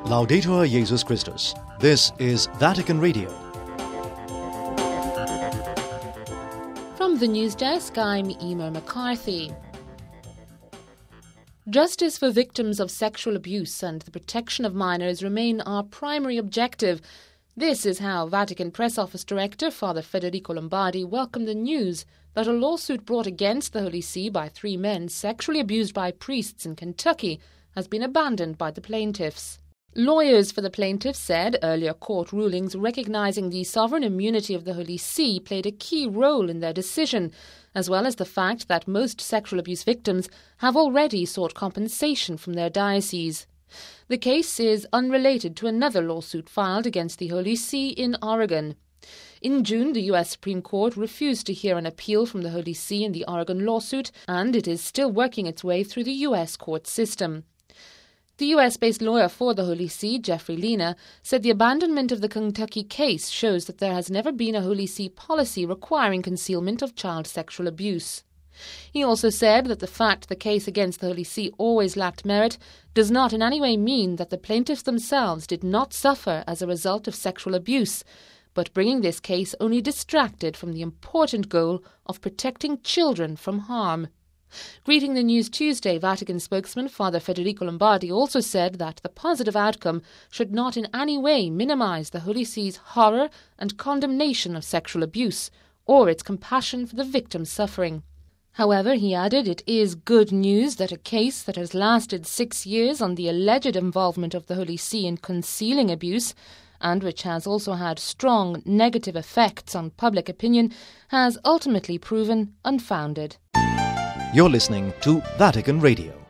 Laudetur Jesus Christus. This is Vatican Radio. From the news desk, I'm Emer McCarthy. Justice for victims of sexual abuse and the protection of minors remain our primary objective. This is how Vatican Press Office Director Father Federico Lombardi welcomed the news that a lawsuit brought against the Holy See by 3 men sexually abused by priests in Kentucky has been abandoned by the plaintiffs. Lawyers for the plaintiffs said earlier court rulings recognizing the sovereign immunity of the Holy See played a key role in their decision, as well as the fact that most sexual abuse victims have already sought compensation from their diocese. The case is unrelated to another lawsuit filed against the Holy See in Oregon. In June, the U.S. Supreme Court refused to hear an appeal from the Holy See in the Oregon lawsuit, and it is still working its way through the U.S. court system. The U.S.-based lawyer for the Holy See, Jeffrey Lina, said the abandonment of the Kentucky case shows that there has never been a Holy See policy requiring concealment of child sexual abuse. He also said that the fact the case against the Holy See always lacked merit does not in any way mean that the plaintiffs themselves did not suffer as a result of sexual abuse, but bringing this case only distracted from the important goal of protecting children from harm. Greeting the news Tuesday, Vatican spokesman Father Federico Lombardi also said that the positive outcome should not in any way minimize the Holy See's horror and condemnation of sexual abuse or its compassion for the victims suffering. However, he added, it is good news that a case that has lasted 6 years on the alleged involvement of the Holy See in concealing abuse, and which has also had strong negative effects on public opinion, has ultimately proven unfounded. You're listening to Vatican Radio.